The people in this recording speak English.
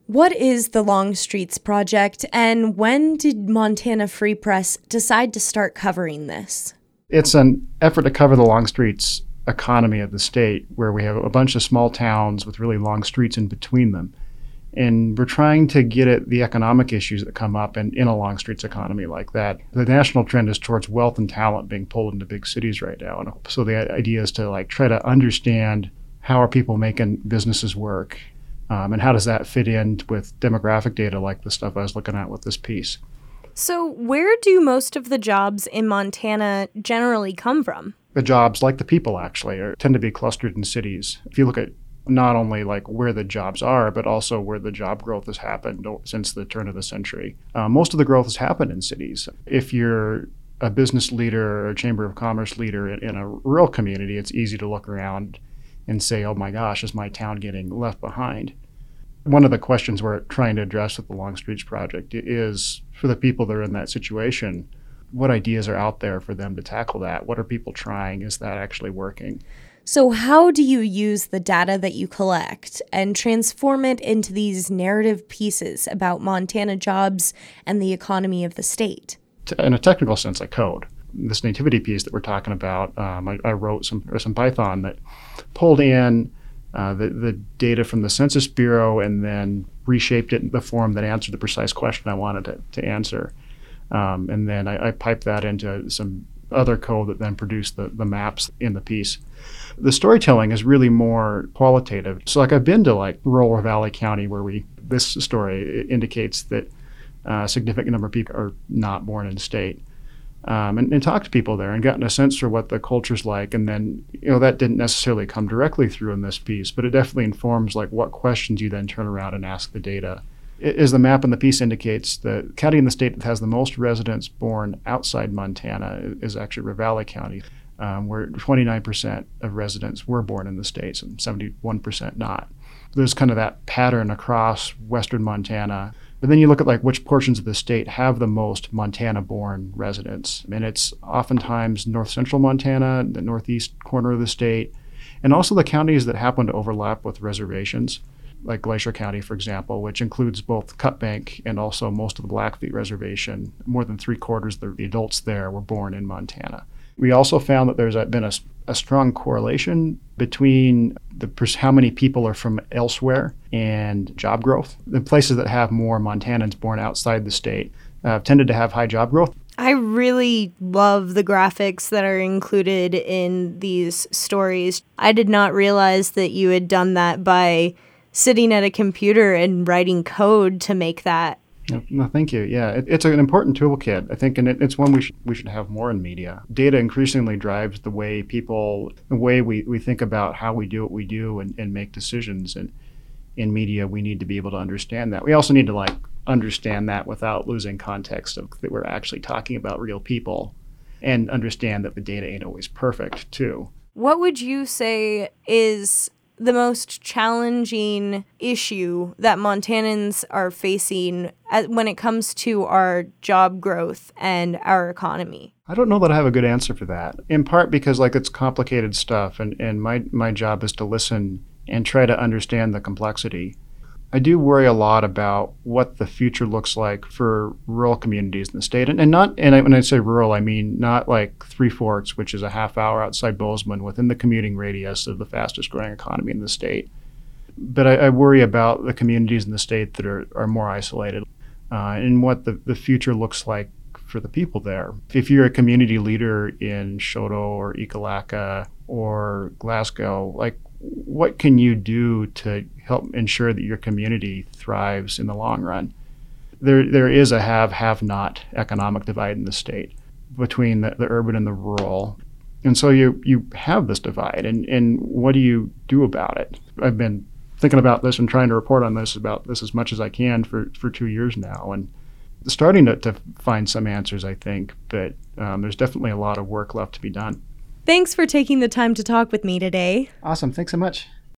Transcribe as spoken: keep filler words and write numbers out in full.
What is the Long Streets Project, and when did Montana Free Press decide to start covering this? It's an effort to cover the Long Streets economy of the state, where we have a bunch of small towns with really long streets in between them. And we're trying to get at the economic issues that come up in, in a long streets economy like that. The national trend is towards wealth and talent being pulled into big cities right now. And so the idea is to like try to understand how are people making businesses work, um, and how does that fit in with demographic data like the stuff I was looking at with this piece. So where do most of the jobs in Montana generally come from? The jobs, like the people actually, are, tend to be clustered in cities. If you look at not only like where the jobs are, but also where the job growth has happened since the turn of the century. Uh, most of the growth has happened in cities. If you're a business leader or a chamber of commerce leader in, in a rural community, it's easy to look around and say, oh my gosh, is my town getting left behind? One of the questions we're trying to address with the Long Streets Project is, for the people that are in that situation, what ideas are out there for them to tackle that? What are people trying? Is that actually working? So how do you use the data that you collect and transform it into these narrative pieces about Montana jobs and the economy of the state? In a technical sense, I code. This nativity piece that we're talking about, um, I, I wrote some or some Python that pulled in uh, the, the data from the Census Bureau and then reshaped it in the form that answered the precise question I wanted to, to answer. Um, and then I, I piped that into some other code that then produced the, the maps in the piece. The storytelling is really more qualitative. So like I've been to like rural Valley County where we, this story indicates that uh, a significant number of people are not born in the state. Um, and, and talked to people there and gotten a sense for what the culture's like. And then, you know, that didn't necessarily come directly through in this piece, but it definitely informs like what questions you then turn around and ask the data. As the map in the piece indicates, the county in the state that has the most residents born outside Montana is actually Ravalli County, um, where twenty-nine percent of residents were born in the states and seventy-one percent not. There's kind of that pattern across western Montana. But then you look at like which portions of the state have the most Montana-born residents. And it's oftentimes north central Montana, the northeast corner of the state, and also the counties that happen to overlap with reservations, like Glacier County, for example, which includes both Cut Bank and also most of the Blackfeet Reservation. More than three quarters of the adults there were born in Montana. We also found that there's been a, a strong correlation between the how many people are from elsewhere and job growth. The places that have more Montanans born outside the state uh, tended to have high job growth. I really love the graphics that are included in these stories. I did not realize that you had done that by sitting at a computer and writing code to make that. No, thank you. Yeah, it, it's an important toolkit, I think, and it, it's one we should we should have more in media. Data increasingly drives the way people, the way we, we think about how we do what we do and, and make decisions. And in media, we need to be able to understand that. We also need to like understand that without losing context of that we're actually talking about real people, and understand that the data ain't always perfect too. What would you say is the most challenging issue that Montanans are facing when it comes to our job growth and our economy? I don't know that I have a good answer for that, in part because like it's complicated stuff, and, and my, my job is to listen and try to understand the complexity. I do worry a lot about what the future looks like for rural communities in the state. And, and not, and I, when I say rural, I mean not like Three Forks, which is a half hour outside Bozeman within the commuting radius of the fastest growing economy in the state. But I, I worry about the communities in the state that are, are more isolated uh, and what the, the future looks like for the people there. If you're a community leader in Choteau or Ekalaka or Glasgow, like what can you do to help ensure that your community thrives in the long run? There, there is a have-have-not economic divide in the state between the, the urban and the rural. And so you, you have this divide, and, and what do you do about it? I've been thinking about this and trying to report on this about this as much as I can for, for two years now, and starting to, to find some answers, I think, but um, there's definitely a lot of work left to be done. Thanks for taking the time to talk with me today. Awesome. Thanks so much.